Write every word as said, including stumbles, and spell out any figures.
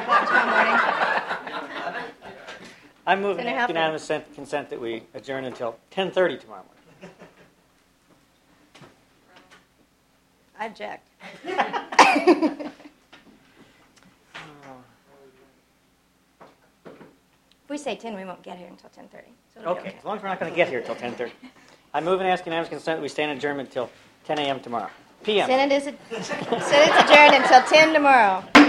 tomorrow morning. I move Gonna happen. unanimous consent- consent that we adjourn until ten thirty tomorrow morning. I object. If we say ten, we won't get here until ten thirty. So it'll be Okay, as long as we're not going to get here until ten thirty. I move and ask unanimous consent that we stand adjournment until ten a.m. tomorrow. P M. Senate is, Senate's adjourned until ten tomorrow.